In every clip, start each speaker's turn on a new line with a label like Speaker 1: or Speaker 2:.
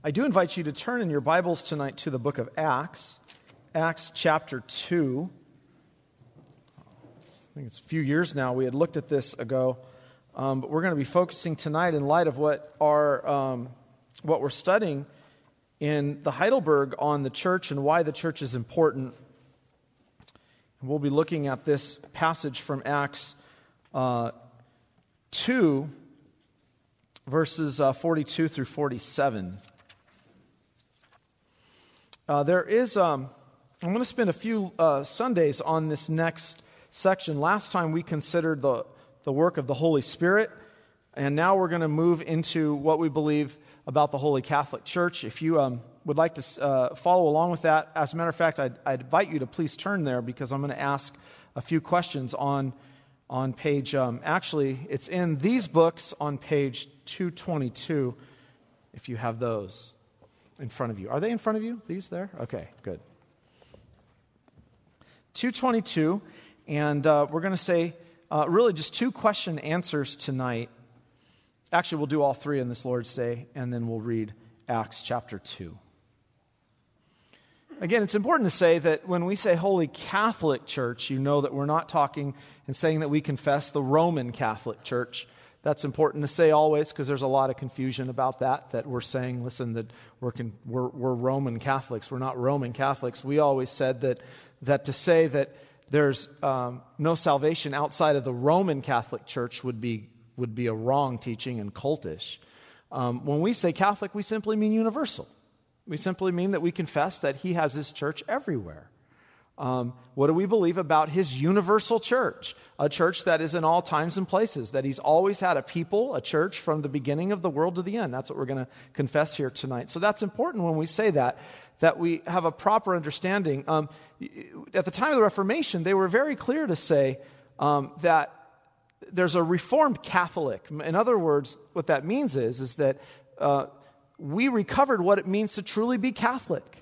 Speaker 1: I do invite you to turn in your Bibles tonight to the book of Acts, Acts chapter 2. I think it's a few years now. We had looked at this ago, but we're going to be focusing tonight in light of what we're studying in the Heidelberg on the church and why the church is important. And we'll be looking at this passage from Acts 2, verses 42 through 47. I'm going to spend a few Sundays on this next section. Last time we considered the work of the Holy Spirit, and now we're going to move into what we believe about the Holy Catholic Church. If you would like to follow along with that, as a matter of fact, I'd invite you to please turn there because I'm going to ask a few questions on page, actually, it's in these books on page 222, if you have those in front of you. Are they in front of you, these there? Okay, good. 222, and we're going to say really just two question answers tonight. Actually, we'll do all three in this Lord's Day, and then we'll read Acts chapter 2. Again, it's important to say that when we say Holy Catholic Church, you know that we're not talking and saying that we confess the Roman Catholic Church. That's important to say always because there's a lot of confusion about that we're saying, listen, that we're Roman Catholics. We're not Roman Catholics. We always said that to say that there's no salvation outside of the Roman Catholic Church would be a wrong teaching and cultish. When we say Catholic, we simply mean universal. We simply mean that we confess that He has His church everywhere. What do we believe about His universal church? A church that is in all times and places, that He's always had a people, a church from the beginning of the world to the end. That's what we're going to confess here tonight. So that's important when we say that we have a proper understanding. At the time of the Reformation, they were very clear to say that there's a Reformed Catholic. In other words, what that means is that we recovered what it means to truly be Catholic.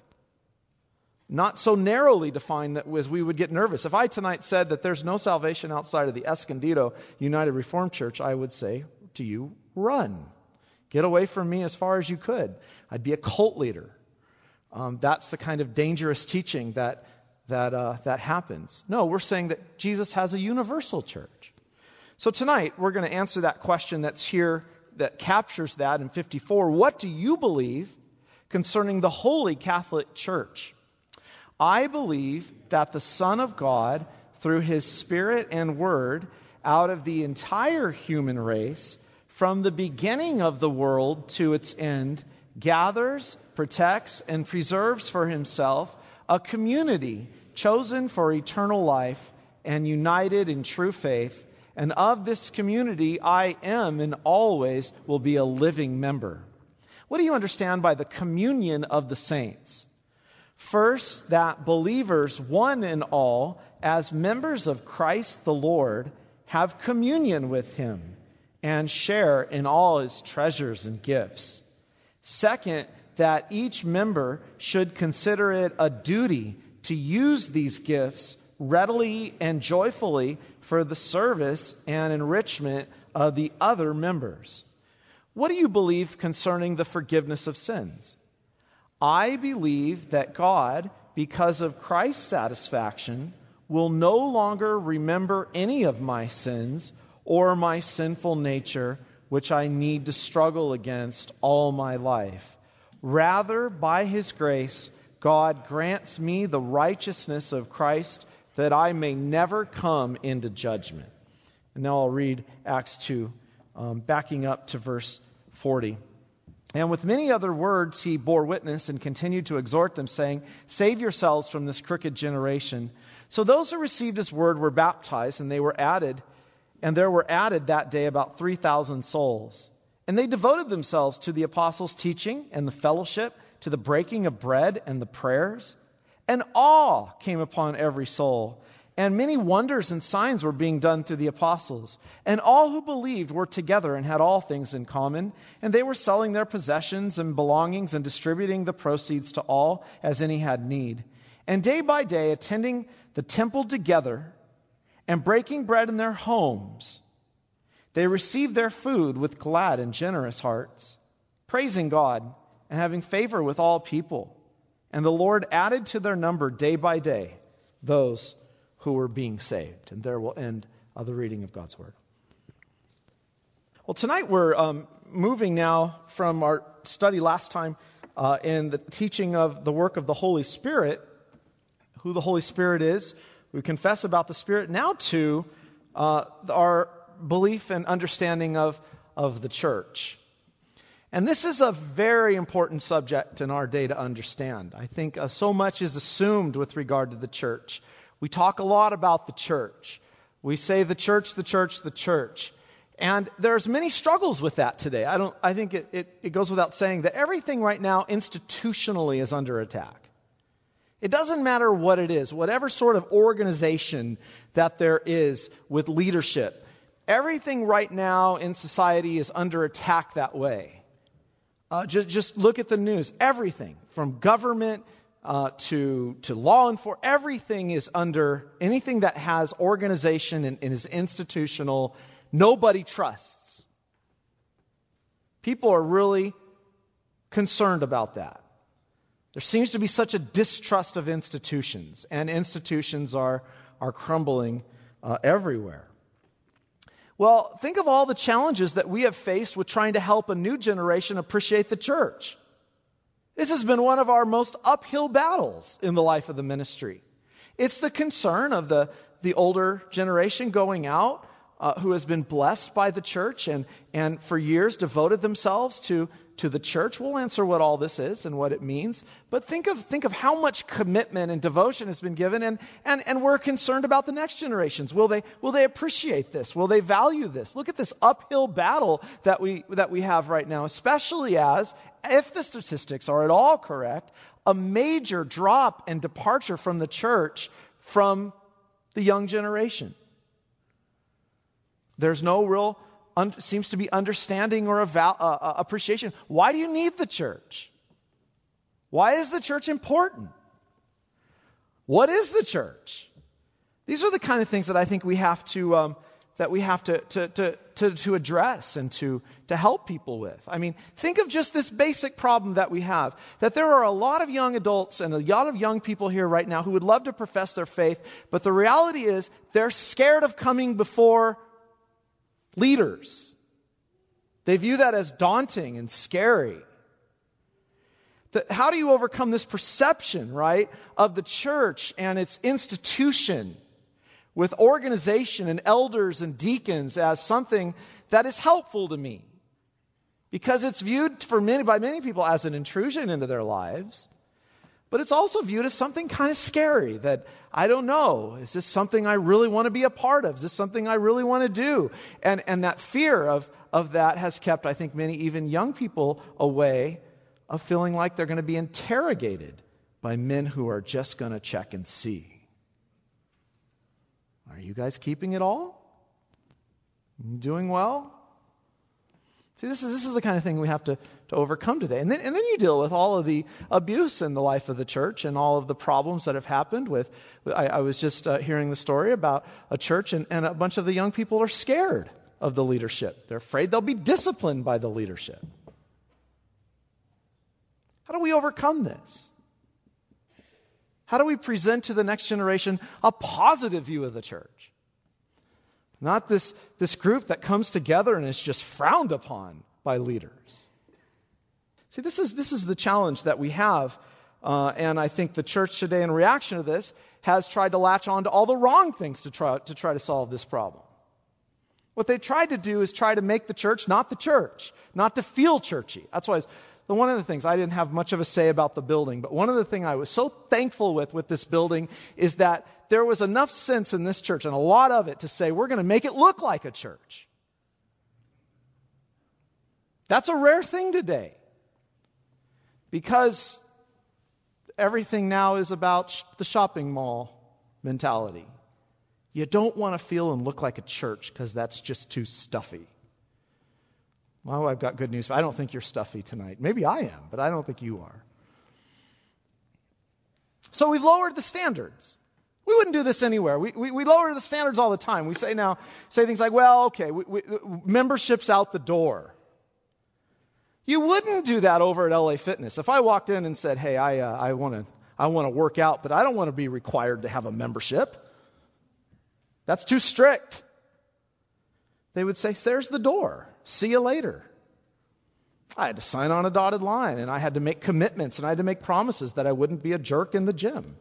Speaker 1: Not so narrowly defined that as we would get nervous. If I tonight said that there's no salvation outside of the Escondido United Reformed Church, I would say to you, run. Get away from me as far as you could. I'd be a cult leader. That's the kind of dangerous teaching that happens. No, we're saying that Jesus has a universal church. So tonight, we're going to answer that question that's here that captures that in 54. What do you believe concerning the Holy Catholic Church? I believe that the Son of God, through His Spirit and Word, out of the entire human race, from the beginning of the world to its end, gathers, protects, and preserves for Himself a community chosen for eternal life and united in true faith. And of this community, I am and always will be a living member. What do you understand by the communion of the saints? First, that believers, one and all, as members of Christ the Lord, have communion with Him and share in all His treasures and gifts. Second, that each member should consider it a duty to use these gifts readily and joyfully for the service and enrichment of the other members. What do you believe concerning the forgiveness of sins? I believe that God, because of Christ's satisfaction, will no longer remember any of my sins or my sinful nature, which I need to struggle against all my life. Rather, by His grace, God grants me the righteousness of Christ that I may never come into judgment. And now I'll read Acts 2, backing up to verse 40. And with many other words he bore witness and continued to exhort them, saying, "Save yourselves from this crooked generation." So those who received His word were baptized, and there were added that day about 3,000 souls. And they devoted themselves to the apostles' teaching and the fellowship, to the breaking of bread and the prayers. And awe came upon every soul. And many wonders and signs were being done through the apostles. And all who believed were together and had all things in common. And they were selling their possessions and belongings and distributing the proceeds to all as any had need. And day by day, attending the temple together and breaking bread in their homes, they received their food with glad and generous hearts, praising God and having favor with all people. And the Lord added to their number day by day those who were being saved. And there will end the reading of God's Word. Well, tonight we're moving now from our study last time in the teaching of the work of the Holy Spirit, who the Holy Spirit is. We confess about the Spirit now to our belief and understanding of the church. And this is a very important subject in our day to understand. I think so much is assumed with regard to the church. We talk a lot about the church. We say the church, the church, the church. And there's many struggles with that today. I think it goes without saying that everything right now institutionally is under attack. It doesn't matter what it is, whatever sort of organization that there is with leadership. Everything right now in society is under attack that way. Just look at the news. Everything from government to law enforcement, everything is under, anything that has organization and is institutional, nobody trusts. People are really concerned about that. There seems to be such a distrust of institutions, and institutions are crumbling everywhere. Well, think of all the challenges that we have faced with trying to help a new generation appreciate the church. This has been one of our most uphill battles in the life of the ministry. It's the concern of the older generation going out who has been blessed by the church and for years devoted themselves to the church. We'll answer what all this is and what it means. But think of how much commitment and devotion has been given, and we're concerned about the next generations. Will they appreciate this? Will they value this? Look at this uphill battle that we have right now, especially as, if the statistics are at all correct, a major drop and departure from the church from the young generation. There's no real seems to be understanding or appreciation. Why do you need the church? Why is the church important? What is the church? These are the kind of things that I think we have to address and to help people with. I mean, think of just this basic problem that we have, that there are a lot of young adults and a lot of young people here right now who would love to profess their faith, but the reality is they're scared of coming before leaders. They view that as daunting and scary. How do you overcome this perception, right, of the church and its institution with organization and elders and deacons as something that is helpful to me? Because it's viewed by many people as an intrusion into their lives. But it's also viewed as something kind of scary that, I don't know, is this something I really want to be a part of? Is this something I really want to do? And that fear of that has kept, I think, many even young people away of feeling like they're going to be interrogated by men who are just going to check and see. Are you guys keeping it all? Doing well? See, this is the kind of thing we have to overcome today. And then you deal with all of the abuse in the life of the church and all of the problems that have happened with. I was just hearing the story about a church and a bunch of the young people are scared of the leadership. They're afraid they'll be disciplined by the leadership. How do we overcome this? How do we present to the next generation a positive view of the church? Not this group that comes together and is just frowned upon by leaders. See, this is the challenge that we have, and I think the church today, in reaction to this, has tried to latch on to all the wrong things to try to solve this problem. What they tried to do is try to make the church, not to feel churchy. That's why one of the things, I didn't have much of a say about the building, but one of the things I was so thankful with this building is that there was enough sense in this church, and a lot of it, to say we're going to make it look like a church. That's a rare thing today, because everything now is about the shopping mall mentality. You don't want to feel and look like a church because that's just too stuffy. Well, I've got good news. I don't think you're stuffy tonight. Maybe I am, but I don't think you are. So we've lowered the standards. We wouldn't do this anywhere. We lower the standards all the time. We say things like, well, okay, membership's out the door. You wouldn't do that over at LA Fitness. If I walked in and said, hey, I want to work out, but I don't want to be required to have a membership. That's too strict. They would say, there's the door. See you later. I had to sign on a dotted line, and I had to make commitments, and I had to make promises that I wouldn't be a jerk in the gym.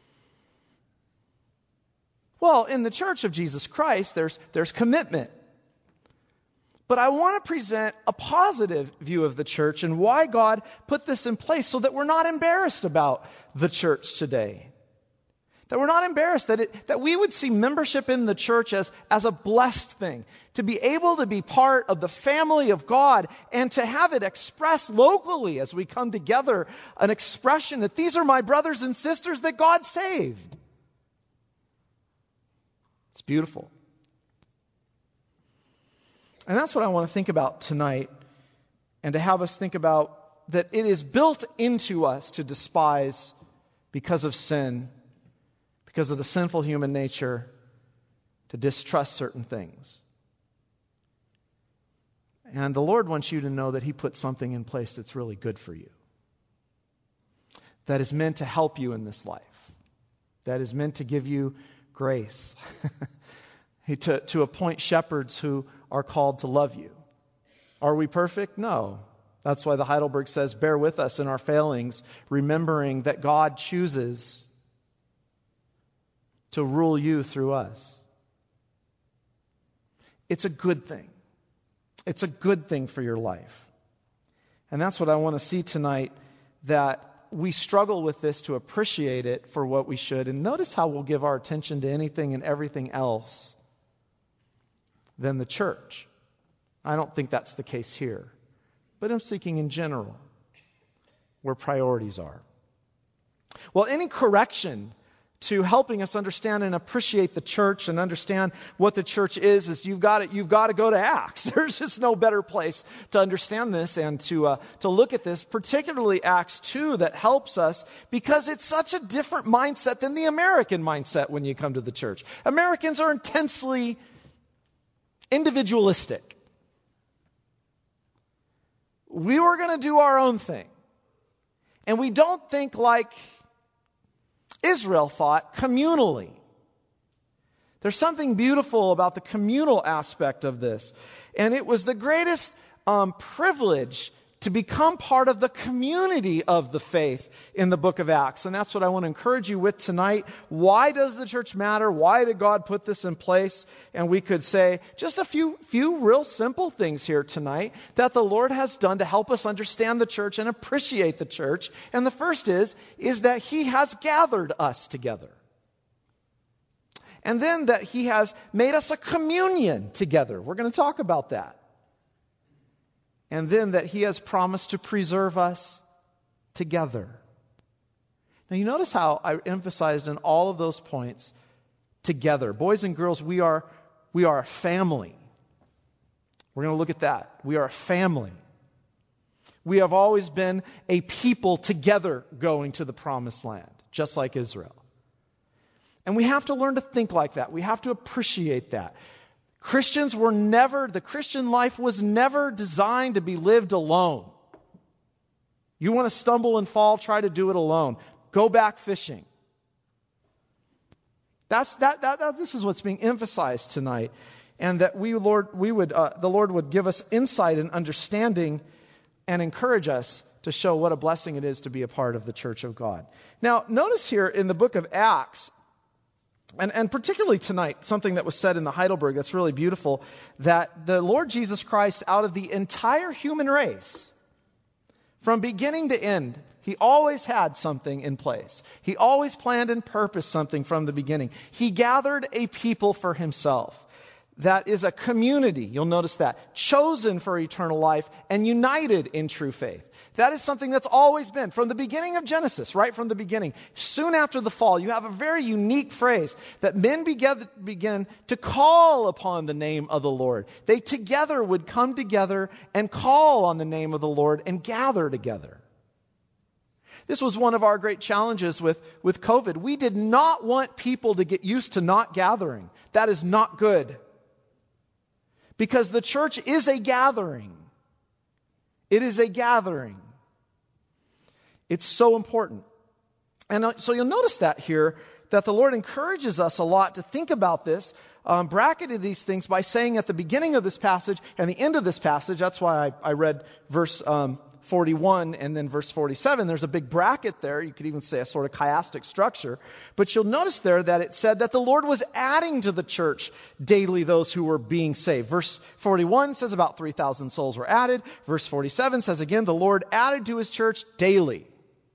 Speaker 1: Well, in the Church of Jesus Christ, there's commitment. But I want to present a positive view of the church and why God put this in place so that we're not embarrassed about the church today. That we're not embarrassed, that we would see membership in the church as a blessed thing. To be able to be part of the family of God and to have it expressed locally as we come together, an expression that these are my brothers and sisters that God saved. It's beautiful. And that's what I want to think about tonight, and to have us think about that it is built into us to despise because of sin, because of the sinful human nature, to distrust certain things. And the Lord wants you to know that He put something in place that's really good for you, that is meant to help you in this life, that is meant to give you grace, to appoint shepherds who are called to love you. Are we perfect? No. That's why the Heidelberg says, bear with us in our failings, remembering that God chooses to rule you through us. It's a good thing. It's a good thing for your life. And that's what I want to see tonight, that we struggle with this to appreciate it for what we should. And notice how we'll give our attention to anything and everything else than the church. I don't think that's the case here. But I'm speaking in general, where priorities are. Well, any correction to helping us understand and appreciate the church and understand what the church is you've got to go to Acts. There's just no better place to understand this and to look at this, particularly Acts 2, that helps us because it's such a different mindset than the American mindset when you come to the church. Americans are intensely individualistic. We were going to do our own thing. And we don't think like Israel thought communally. There's something beautiful about the communal aspect of this. And it was the greatest privilege to become part of the community of the faith in the book of Acts. And that's what I want to encourage you with tonight. Why does the church matter? Why did God put this in place? And we could say just a few real simple things here tonight that the Lord has done to help us understand the church and appreciate the church. And the first is that He has gathered us together. And then that He has made us a communion together. We're going to talk about that. And then that He has promised to preserve us together. Now you notice how I emphasized in all of those points, together. Boys and girls, we are a family. We're going to look at that. We are a family. We have always been a people together going to the promised land, just like Israel. And we have to learn to think like that. We have to appreciate that. The Christian life was never designed to be lived alone. You want to stumble and fall, try to do it alone. Go back fishing. This is what's being emphasized tonight. And that the Lord would give us insight and understanding and encourage us to show what a blessing it is to be a part of the church of God. Now, notice here in the book of Acts, and particularly tonight, something that was said in the Heidelberg that's really beautiful, that the Lord Jesus Christ, out of the entire human race, from beginning to end, He always had something in place. He always planned and purposed something from the beginning. He gathered a people for Himself. That is a community, you'll notice that, chosen for eternal life and united in true faith. That is something that's always been. From the beginning of Genesis, right from the beginning, soon after the fall, you have a very unique phrase that men begin to call upon the name of the Lord. They together would come together and call on the name of the Lord and gather together. This was one of our great challenges with COVID. We did not want people to get used to not gathering. That is not good. Because the church is a gathering. It is a gathering. It's so important. And so you'll notice that here, that the Lord encourages us a lot to think about this, bracketed these things by saying at the beginning of this passage and the end of this passage, that's why I read verse 41 and then verse 47, there's a big bracket there. You could even say a sort of chiastic structure. But you'll notice there that it said that the Lord was adding to the church daily those who were being saved. Verse 41 says about 3,000 souls were added. Verse 47 says again, the Lord added to his church daily.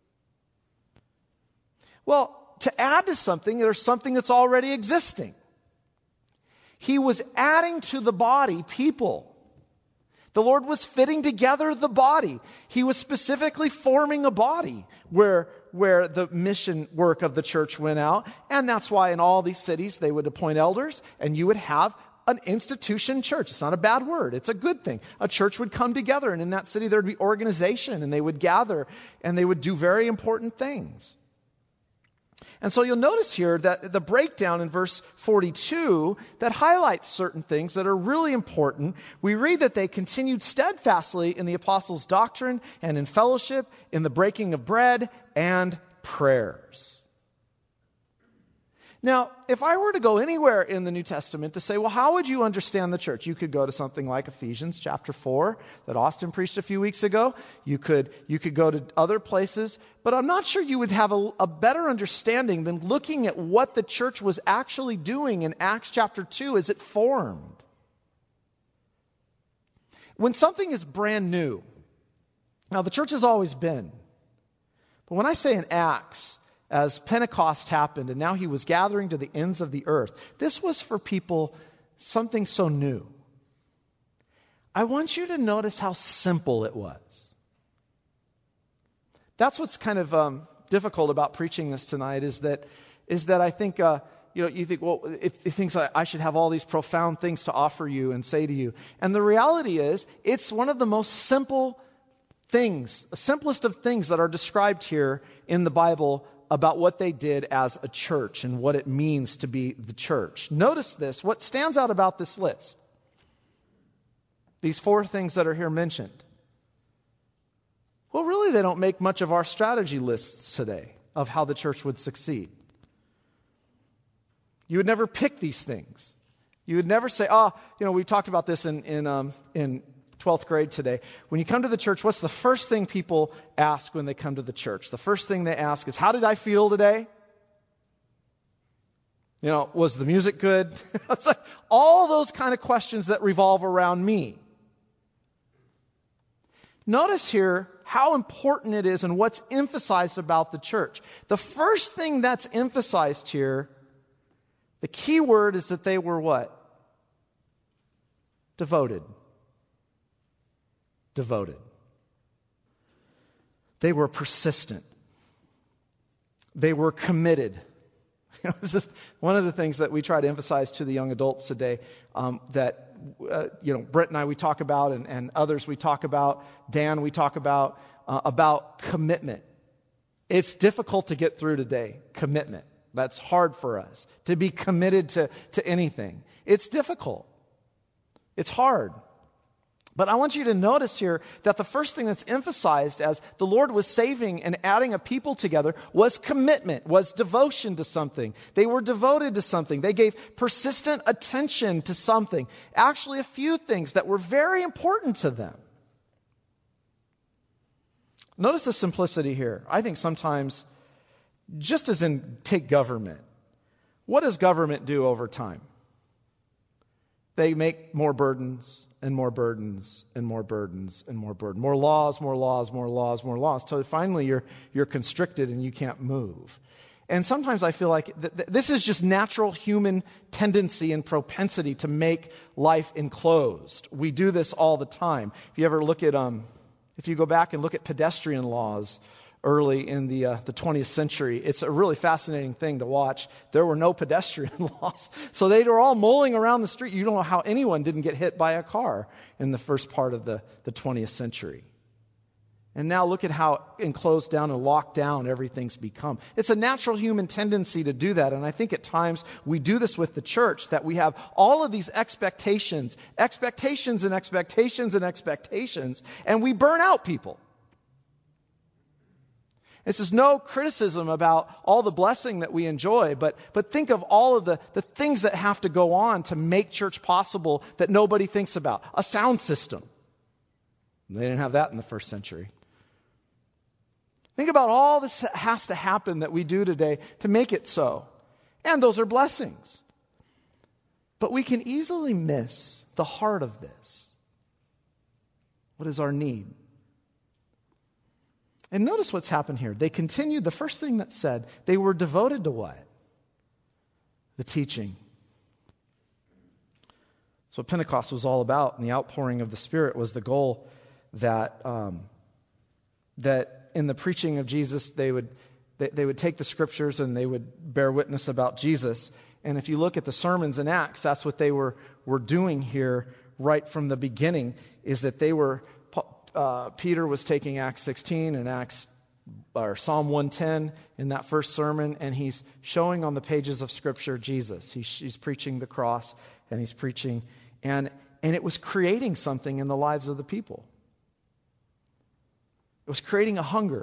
Speaker 1: Well, to add to something, there's something that's already existing. He was adding to the body people. The Lord was fitting together the body. He was specifically forming a body where the mission work of the church went out. And that's why in all these cities they would appoint elders and you would have an institution church. It's not a bad word. It's a good thing. A church would come together and in that city there would be organization and they would gather and they would do very important things. And so you'll notice here that the breakdown in verse 42 that highlights certain things that are really important. We read that they continued steadfastly in the apostles' doctrine and in fellowship, in the breaking of bread and prayers. Now, if I were to go anywhere in the New Testament to say, well, how would you understand the church? You could go to something like Ephesians chapter 4 that Austin preached a few weeks ago. You could go to other places, but I'm not sure you would have a better understanding than looking at what the church was actually doing in Acts chapter 2 as it formed. When something is brand new, now the church has always been, but when I say in Acts, as Pentecost happened and now he was gathering to the ends of the earth, this was for people something so new. I want you to notice how simple it was. That's what's kind of difficult about preaching this tonight is that I think, you think, well, it thinks I should have all these profound things to offer you and say to you. And the reality is, it's one of the most simple things, the simplest of things that are described here in the Bible about what they did as a church and what it means to be the church. Notice this, what stands out about this list. These 4 things that are here mentioned. Well, really, they don't make much of our strategy lists today of how the church would succeed. You would never pick these things. You would never say, we talked about this in 12th grade today. When you come to the church, what's the first thing people ask when they come to the church? The first thing they ask is, how did I feel today? Was the music good? It's like all those kind of questions that revolve around me. Notice here how important it is and what's emphasized about the church. The first thing that's emphasized here, the key word is that they were what? Devoted. Devoted. They were persistent. They were committed. This is one of the things that we try to emphasize to the young adults today that, Brett and I, we talk about, and others we talk about, Dan, we talk about commitment. It's difficult to get through today, commitment. That's hard for us, to be committed to anything. It's difficult. It's hard. But I want you to notice here that the first thing that's emphasized as the Lord was saving and adding a people together was commitment, was devotion to something. They were devoted to something. They gave persistent attention to something. Actually, a few things that were very important to them. Notice the simplicity here. I think sometimes, just as in take government, what does government do over time? They make more burdens and more burdens and more burdens and more burdens. More laws, more laws, more laws, more laws. Till finally you're constricted and you can't move. And sometimes I feel like this is just natural human tendency and propensity to make life enclosed. We do this all the time. If you ever look at, if you go back and look at pedestrian laws early in the 20th century, it's a really fascinating thing to watch. There were no pedestrian laws. So they were all mulling around the street. You don't know how anyone didn't get hit by a car in the first part of the 20th century. And now look at how enclosed down and locked down everything's become. It's a natural human tendency to do that. And I think at times we do this with the church, that we have all of these expectations, and expectations, and we burn out people. This is no criticism about all the blessing that we enjoy, but think of all of the things that have to go on to make church possible that nobody thinks about. A sound system. They didn't have that in the first century. Think about all this that has to happen that we do today to make it so. And those are blessings. But we can easily miss the heart of this. What is our need? And notice what's happened here. They continued, the first thing that's said, they were devoted to what? The teaching. That's what Pentecost was all about, and the outpouring of the Spirit was the goal that in the preaching of Jesus, they would take the Scriptures and they would bear witness about Jesus. And if you look at the sermons in Acts, that's what they were doing here right from the beginning, is that they were... Peter was taking Acts 16 and Psalm 110 in that first sermon, and he's showing on the pages of Scripture Jesus. He's preaching the cross, and he's preaching, and it was creating something in the lives of the people. It was creating a hunger.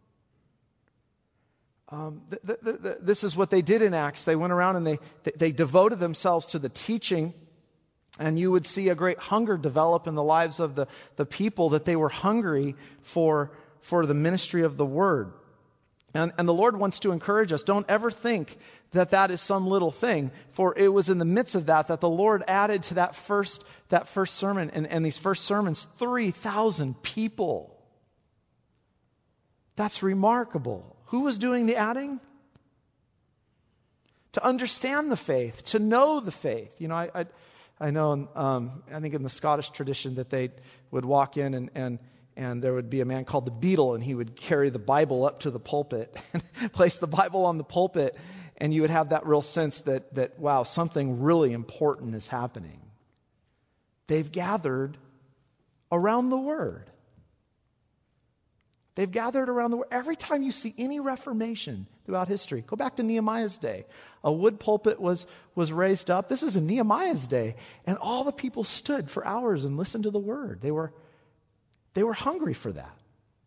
Speaker 1: This is what they did in Acts. They went around and they devoted themselves to the teaching. And you would see a great hunger develop in the lives of the people, that they were hungry for the ministry of the Word. And the Lord wants to encourage us. Don't ever think that is some little thing. For it was in the midst of that the Lord added to that first sermon and these first sermons 3,000 people. That's remarkable. Who was doing the adding? To understand the faith, to know the faith. You know, I know, I think in the Scottish tradition that they would walk in and there would be a man called the beadle, and he would carry the Bible up to the pulpit and place the Bible on the pulpit, and you would have that real sense that wow, something really important is happening. They've gathered around the Word. They've gathered around the Word. Every time you see any reformation throughout history, go back to Nehemiah's day. A wood pulpit was raised up. This is in Nehemiah's day. And all the people stood for hours and listened to the Word. They were hungry for that.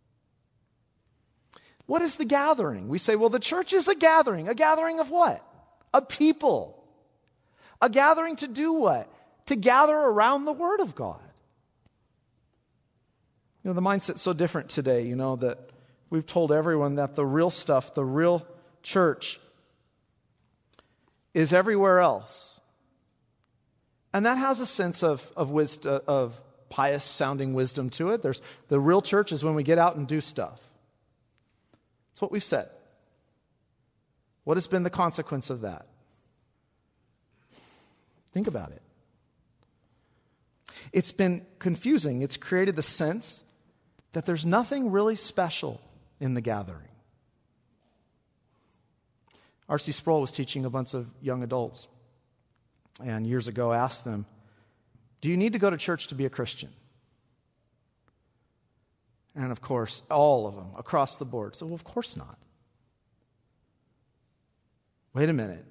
Speaker 1: What is the gathering? We say, well, the church is a gathering. A gathering of what? A people. A gathering to do what? To gather around the Word of God. You know, the mindset's so different today, you know, that we've told everyone that the real stuff, the real church, is everywhere else. And that has a sense of wisdom, of pious sounding wisdom to it. The real church is when we get out and do stuff. That's what we've said. What has been the consequence of that? Think about it. It's been confusing. It's created the sense that there's nothing really special in the gathering. R.C. Sproul was teaching a bunch of young adults, and years ago asked them, do you need to go to church to be a Christian? And of course, all of them, across the board, said, well, of course not. Wait a minute.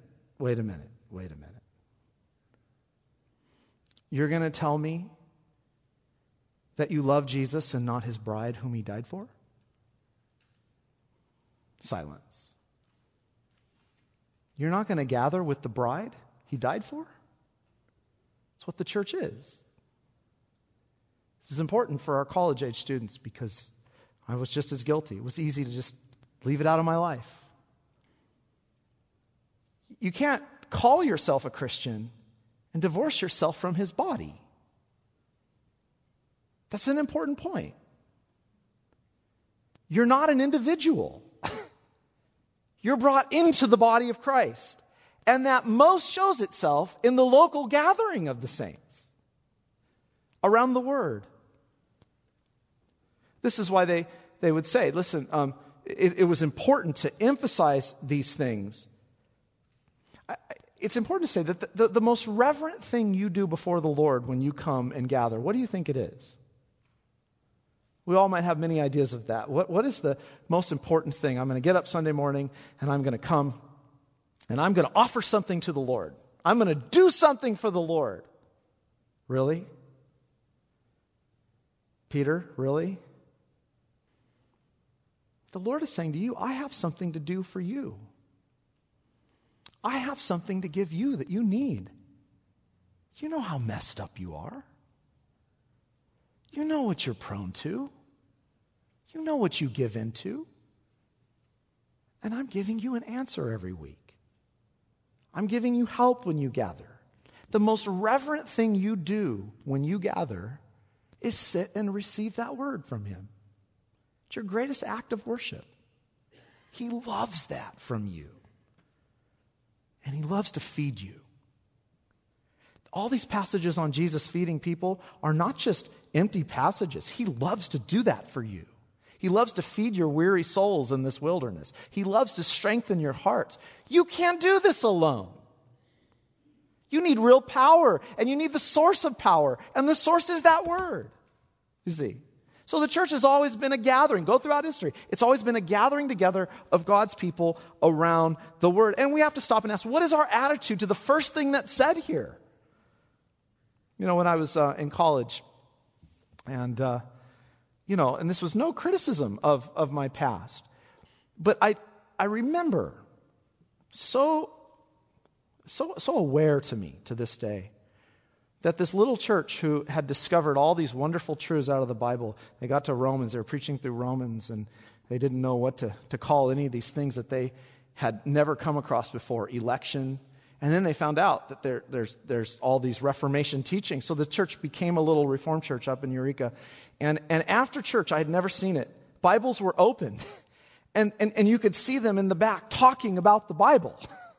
Speaker 1: You're going to tell me that you love Jesus and not his bride whom he died for? Silence. You're not going to gather with the bride he died for? That's what the church is. This is important for our college-age students because I was just as guilty. It was easy to just leave it out of my life. You can't call yourself a Christian and divorce yourself from his body. That's an important point. You're not an individual. You're brought into the body of Christ. And that most shows itself in the local gathering of the saints around the Word. This is why they would say, listen, it was important to emphasize these things. It's important to say that the most reverent thing you do before the Lord when you come and gather, what do you think it is? We all might have many ideas of that. What is the most important thing? I'm going to get up Sunday morning and I'm going to come and I'm going to offer something to the Lord. I'm going to do something for the Lord. Really? Peter, really? The Lord is saying to you, I have something to do for you. I have something to give you that you need. You know how messed up you are. You know what you're prone to. You know what you give into. And I'm giving you an answer every week. I'm giving you help when you gather. The most reverent thing you do when you gather is sit and receive that word from Him. It's your greatest act of worship. He loves that from you. And He loves to feed you. All these passages on Jesus feeding people are not just empty passages. He loves to do that for you. He loves to feed your weary souls in this wilderness. He loves to strengthen your hearts. You can't do this alone. You need real power, and you need the source of power, and the source is that word. You see? So the church has always been a gathering. Go throughout history. It's always been a gathering together of God's people around the word. And we have to stop and ask, what is our attitude to the first thing that's said here? You know, when I was in college, and and this was no criticism of my past, but I remember so aware to me to this day that this little church who had discovered all these wonderful truths out of the Bible, they got to Romans, they were preaching through Romans, and they didn't know what to call any of these things that they had never come across before, election. And then they found out that there's all these Reformation teachings. So the church became a little Reformed church up in Eureka. And after church, I had never seen it. Bibles were opened. And you could see them in the back talking about the Bible.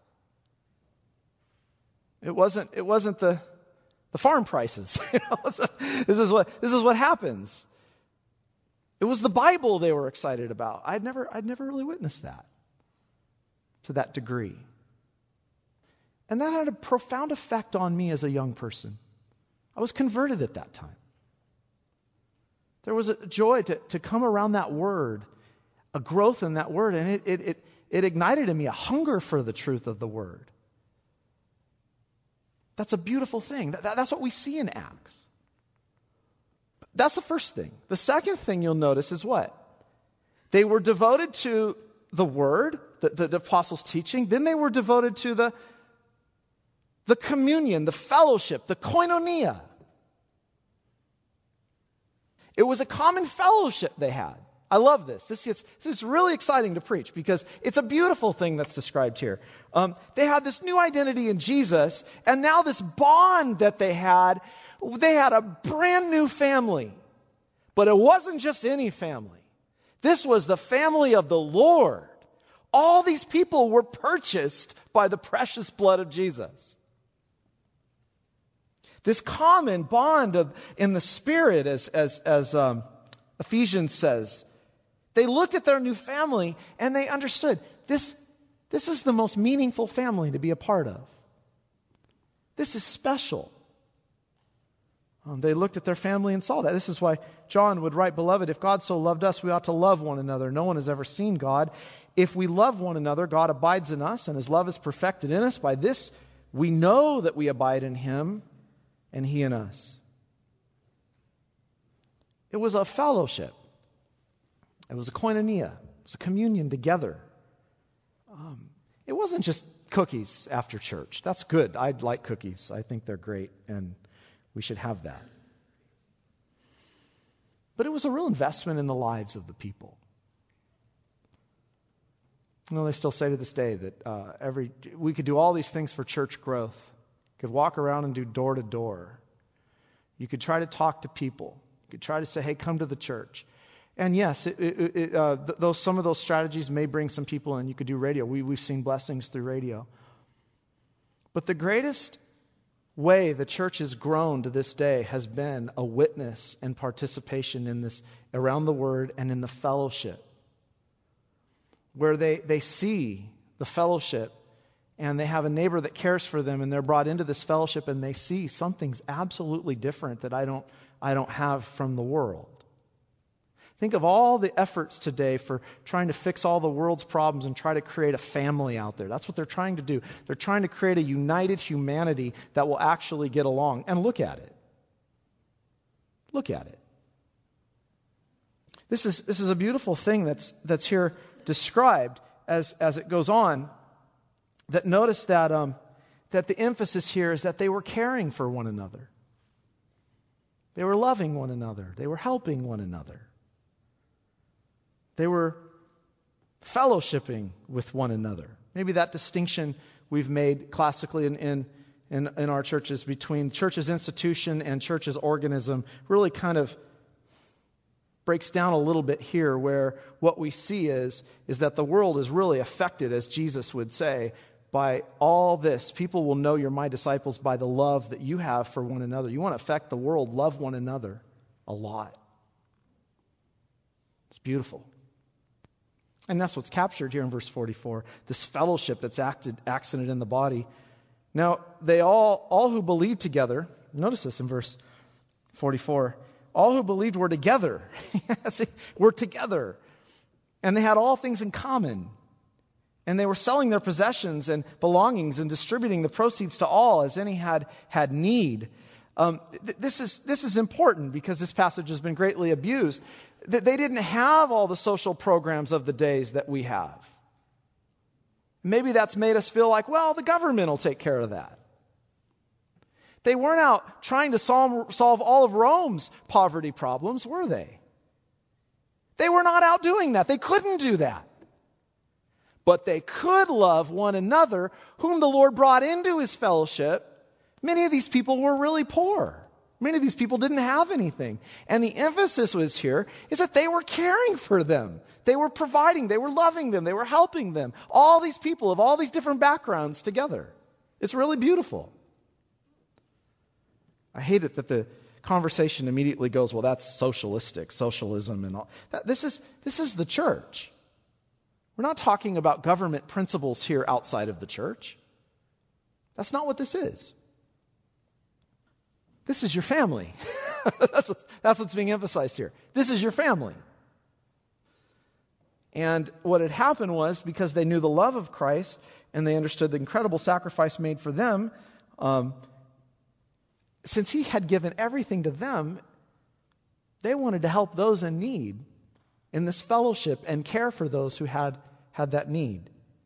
Speaker 1: It wasn't the farm prices. This is what happens. It was the Bible they were excited about. I'd never really witnessed that to that degree. And that had a profound effect on me as a young person. I was converted at that time. There was a joy to come around that word, a growth in that word, and it ignited in me a hunger for the truth of the word. That's a beautiful thing. That's what we see in Acts. That's the first thing. The second thing you'll notice is what? They were devoted to the word, the apostles' teaching. Then they were devoted to the communion, the fellowship, the koinonia. It was a common fellowship they had. I love this. This is really exciting to preach because it's a beautiful thing that's described here. They had this new identity in Jesus, and now this bond that they had a brand new family. But it wasn't just any family. This was the family of the Lord. All these people were purchased by the precious blood of Jesus. This common bond in the Spirit, as Ephesians says, they looked at their new family and they understood this is the most meaningful family to be a part of. This is special. They looked at their family and saw that. This is why John would write, "Beloved, if God so loved us, we ought to love one another. No one has ever seen God. If we love one another, God abides in us, and His love is perfected in us. By this we know that we abide in Him, and He in us." It was a fellowship. It was a koinonia. It was a communion together. It wasn't just cookies after church. That's good. I'd like cookies. I think they're great, and we should have that. But it was a real investment in the lives of the people. You know, they still say to this day that we could do all these things for church growth. You could walk around and do door to door. You could try to talk to people. You could try to say, "Hey, come to the church." And yes, some of those strategies may bring some people in. You could do radio. We've seen blessings through radio. But the greatest way the church has grown to this day has been a witness and participation in this around the word and in the fellowship, where they see the fellowship and they have a neighbor that cares for them and they're brought into this fellowship and they see something's absolutely different that I don't have from the world. Think of all the efforts today for trying to fix all the world's problems and try to create a family out there. That's what they're trying to do. They're trying to create a united humanity that will actually get along. And look at it. Look at it. This is a beautiful thing that's here described as it goes on. That notice that the emphasis here is that they were caring for one another. They were loving one another. They were helping one another. They were fellowshipping with one another. Maybe that distinction we've made classically in our churches between church's institution and church's organism really kind of breaks down a little bit here, where what we see is that the world is really affected, as Jesus would say, by all this. People will know you're my disciples by the love that you have for one another. You want to affect the world, love one another a lot. It's beautiful. And that's what's captured here in verse 44, this fellowship that's accented in the body. Now, they all who believed together, notice this in verse 44, all who believed were together. Were together. And they had all things in common. And they were selling their possessions and belongings and distributing the proceeds to all as any had need. This is important because this passage has been greatly abused. They didn't have all the social programs of the days that we have. Maybe that's made us feel like, well, the government will take care of that. They weren't out trying to solve all of Rome's poverty problems, were they? They were not out doing that. They couldn't do that. But they could love one another, whom the Lord brought into his fellowship. Many of these people were really poor. Many of these people didn't have anything. And the emphasis was here is that they were caring for them. They were providing. They were loving them. They were helping them. All these people of all these different backgrounds together. It's really beautiful. I hate it that the conversation immediately goes, well, that's socialism and all. This is the church. We're not talking about government principles here outside of the church. That's not what this is. This is your family. That's what's being emphasized here. This is your family. And what had happened was, because they knew the love of Christ and they understood the incredible sacrifice made for them, since he had given everything to them, they wanted to help those in need in this fellowship and care for those who had that need.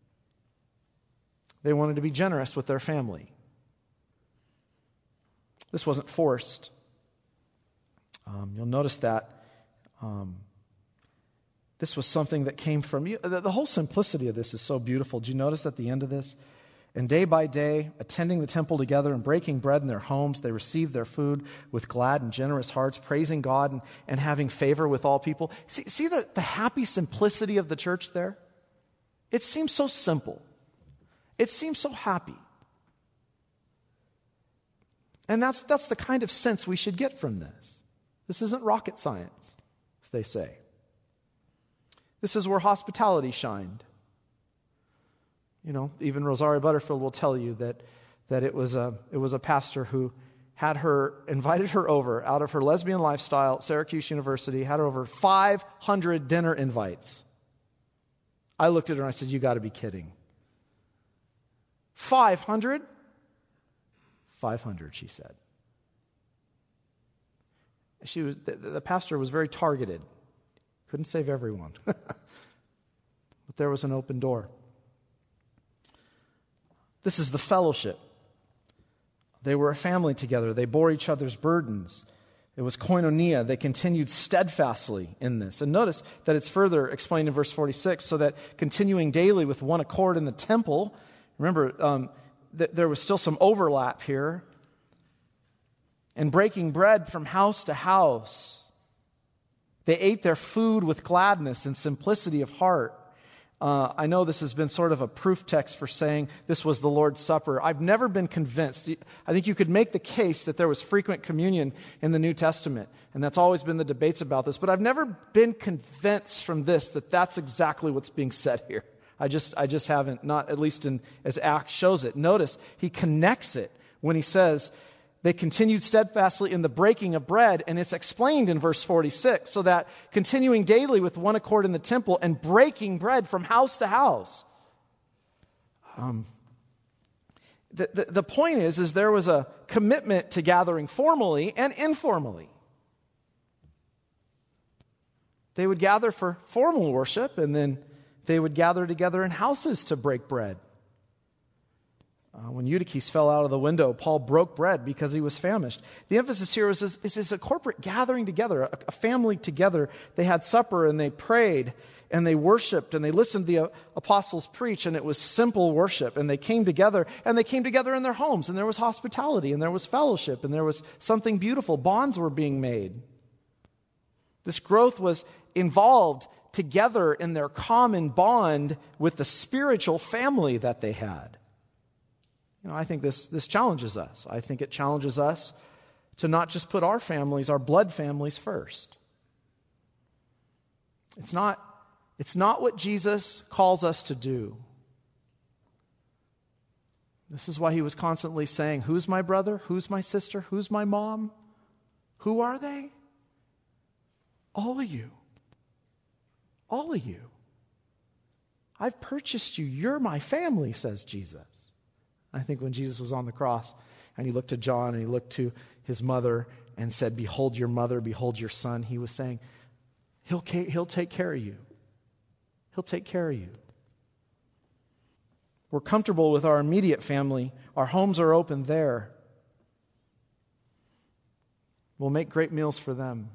Speaker 1: They wanted to be generous with their family. This wasn't forced. You'll notice that this was something that came from you. The whole simplicity of this is so beautiful. Did you notice at the end of this? And day by day, attending the temple together and breaking bread in their homes, they received their food with glad and generous hearts, praising God and having favor with all people. See the happy simplicity of the church there? It seems so simple. It seems so happy. And that's the kind of sense we should get from this. This isn't rocket science, as they say. This is where hospitality shined. You know, even Rosaria Butterfield will tell you that it was a pastor who had invited her over out of her lesbian lifestyle at Syracuse University, had her over 500 dinner invites. I looked at her and I said, you got to be kidding. 500? 500, she said. The pastor was very targeted. Couldn't save everyone. But there was an open door. This is the fellowship. They were a family together. They bore each other's burdens. It was koinonia. They continued steadfastly in this. And notice that it's further explained in verse 46, so that continuing daily with one accord in the temple. Remember, there was still some overlap here. And breaking bread from house to house. They ate their food with gladness and simplicity of heart. I know this has been sort of a proof text for saying this was the Lord's Supper. I've never been convinced. I think you could make the case that there was frequent communion in the New Testament, and that's always been the debates about this. But I've never been convinced from this that that's exactly what's being said here. I just haven't, not at least as Acts shows it. Notice he connects it when he says They continued steadfastly in the breaking of bread, and it's explained in verse 46, so that continuing daily with one accord in the temple and breaking bread from house to house. The point is there was a commitment to gathering formally and informally. They would gather for formal worship, and then they would gather together in houses to break bread. When Eutychus fell out of the window, Paul broke bread because he was famished. The emphasis here is a corporate gathering together, a family together. They had supper and they prayed and they worshiped and they listened to the apostles preach, and it was simple worship. And they came together in their homes, and there was hospitality and there was fellowship and there was something beautiful. Bonds were being made. This growth was involved together in their common bond with the spiritual family that they had. I think this challenges us. I think it challenges us to not just put our families, our blood families, first. It's not what Jesus calls us to do. This is why he was constantly saying, who's my brother? Who's my sister? Who's my mom? Who are they? All of you. All of you. I've purchased you. You're my family, says Jesus. I think when Jesus was on the cross and he looked to John and he looked to his mother and said, behold your mother, behold your son, he was saying, he'll take care of you. He'll take care of you. We're comfortable with our immediate family. Our homes are open there. We'll make great meals for them.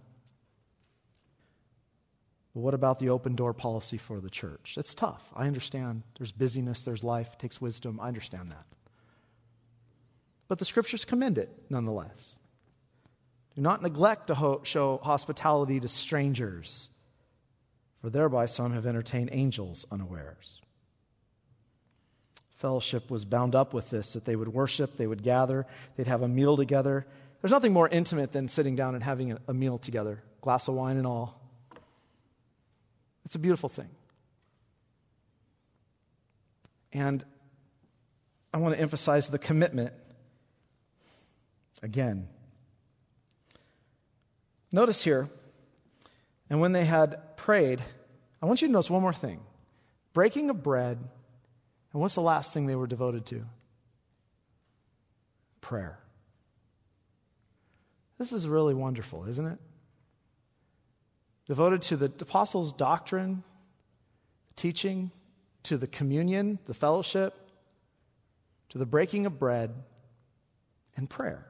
Speaker 1: But what about the open door policy for the church? It's tough. I understand. There's busyness, there's life, it takes wisdom. I understand that. But the Scriptures commend it nonetheless. Do not neglect to show hospitality to strangers, for thereby some have entertained angels unawares. Fellowship was bound up with this, that they would worship, they would gather, they'd have a meal together. There's nothing more intimate than sitting down and having a meal together, glass of wine and all. It's a beautiful thing. And I want to emphasize the commitment again. Notice here, and when they had prayed, I want you to notice one more thing. Breaking of bread, and what's the last thing they were devoted to? Prayer. This is really wonderful, isn't it? Devoted to the apostles' doctrine, teaching, to the communion, the fellowship, to the breaking of bread, and prayer.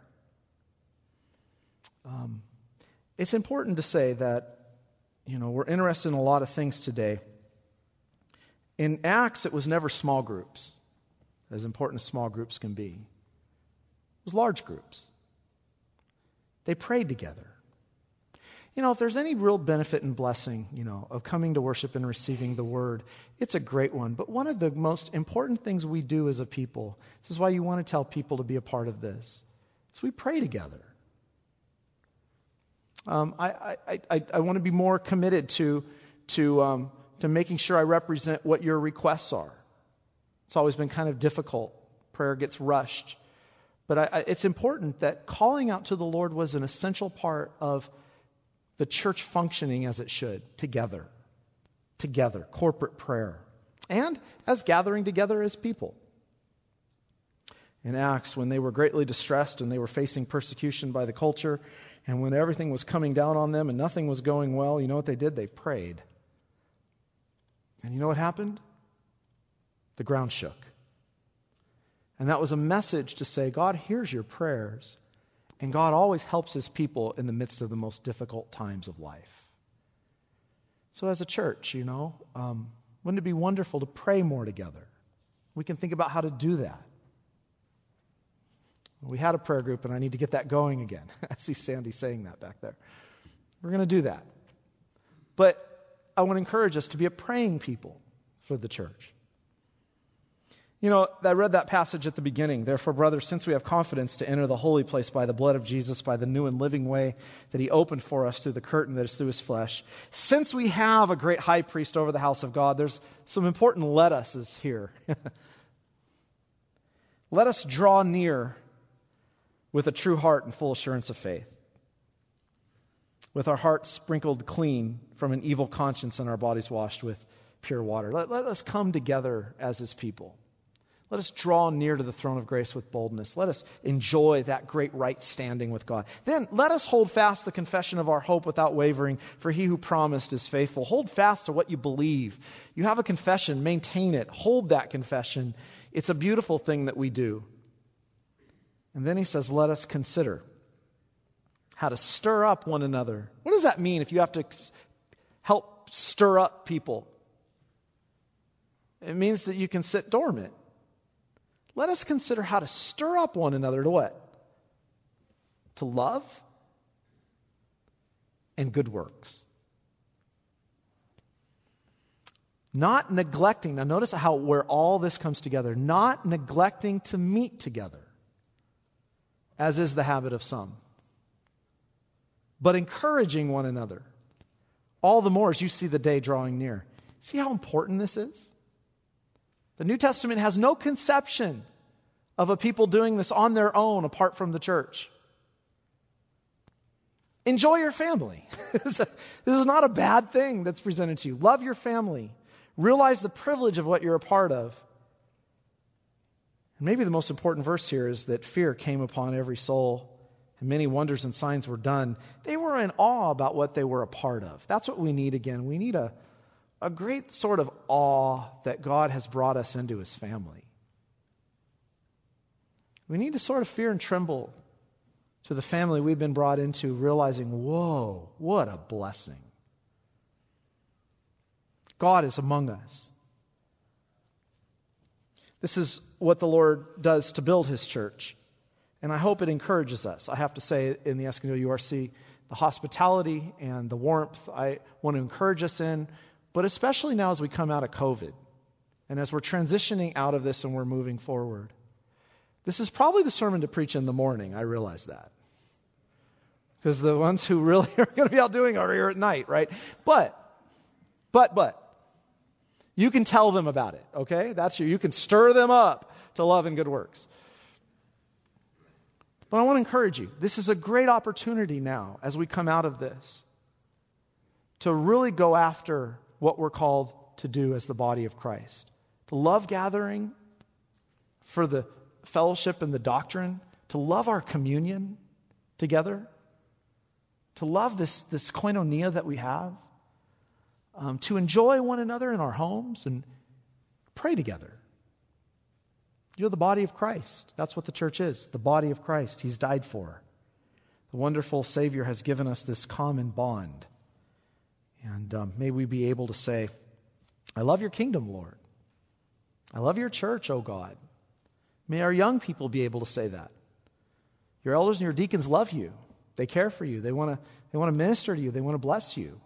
Speaker 1: It's important to say that, we're interested in a lot of things today. In Acts, it was never small groups, as important as small groups can be. It was large groups. They prayed together. If there's any real benefit and blessing, of coming to worship and receiving the word, it's a great one. But one of the most important things we do as a people, this is why you want to tell people to be a part of this, is we pray together. I want to be more committed to making sure I represent what your requests are. It's always been kind of difficult. Prayer gets rushed. But it's important that calling out to the Lord was an essential part of the church functioning as it should, together, corporate prayer, and as gathering together as people. In Acts, when they were greatly distressed and they were facing persecution by the culture, and when everything was coming down on them and nothing was going well, you know what they did? They prayed. And you know what happened? The ground shook. And that was a message to say, God hears your prayers, and God always helps his people in the midst of the most difficult times of life. So as a church, wouldn't it be wonderful to pray more together? We can think about how to do that. We had a prayer group, and I need to get that going again. I see Sandy saying that back there. We're going to do that. But I want to encourage us to be a praying people for the church. I read that passage at the beginning. Therefore, brothers, since we have confidence to enter the holy place by the blood of Jesus, by the new and living way that he opened for us through the curtain that is through his flesh, since we have a great high priest over the house of God, there's some important let us's here. Let us draw near with a true heart and full assurance of faith, with our hearts sprinkled clean from an evil conscience and our bodies washed with pure water. Let us come together as His people. Let us draw near to the throne of grace with boldness. Let us enjoy that great right standing with God. Then let us hold fast the confession of our hope without wavering, for He who promised is faithful. Hold fast to what you believe. You have a confession, maintain it. Hold that confession. It's a beautiful thing that we do. And then he says, let us consider how to stir up one another. What does that mean if you have to help stir up people? It means that you can sit dormant. Let us consider how to stir up one another to what? To love and good works. Not neglecting. Now notice where all this comes together. Not neglecting to meet together, as is the habit of some, but encouraging one another, all the more as you see the day drawing near. See how important this is? The New Testament has no conception of a people doing this on their own apart from the church. Enjoy your family. This is not a bad thing that's presented to you. Love your family. Realize the privilege of what you're a part of. And maybe the most important verse here is that fear came upon every soul, and many wonders and signs were done. They were in awe about what they were a part of. That's what we need again. We need a great sort of awe that God has brought us into His family. We need to sort of fear and tremble to the family we've been brought into, realizing, whoa, what a blessing. God is among us. This is what the Lord does to build His church. And I hope it encourages us. I have to say, in the Escondido URC, the hospitality and the warmth I want to encourage us in, but especially now as we come out of COVID and as we're transitioning out of this and we're moving forward. This is probably the sermon to preach in the morning. I realize that. Because the ones who really are going to be out doing are here at night, right? But, you can tell them about it, okay? You can stir them up to love and good works. But I want to encourage you. This is a great opportunity now as we come out of this to really go after what we're called to do as the body of Christ. To love gathering for the fellowship and the doctrine, to love our communion together, to love this koinonia that we have, to enjoy one another in our homes and pray together. You're the body of Christ. That's what the church is, the body of Christ. He's died for. The wonderful Savior has given us this common bond. And may we be able to say, I love your kingdom, Lord. I love your church, oh God. May our young people be able to say that. Your elders and your deacons love you. They care for you. They want to minister to you. They want to bless you.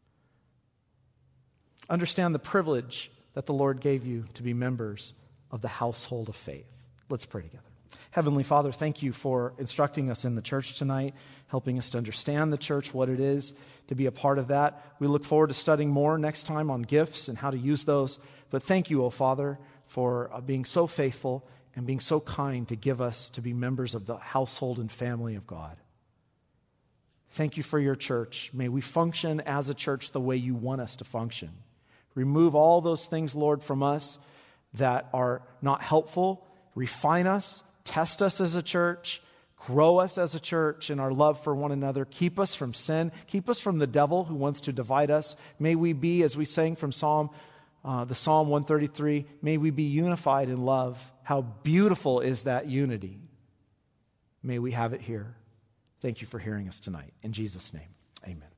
Speaker 1: Understand the privilege that the Lord gave you to be members of the household of faith. Let's pray together. Heavenly Father, thank you for instructing us in the church tonight, helping us to understand the church, what it is, to be a part of that. We look forward to studying more next time on gifts and how to use those. But thank you, O Father, for being so faithful and being so kind to give us to be members of the household and family of God. Thank you for your church. May we function as a church the way you want us to function. Remove all those things, Lord, from us that are not helpful. Refine us, test us as a church, grow us as a church in our love for one another. Keep us from sin. Keep us from the devil who wants to divide us. May we be, as we sang from Psalm 133, may we be unified in love. How beautiful is that unity. May we have it here. Thank you for hearing us tonight. In Jesus' name, amen.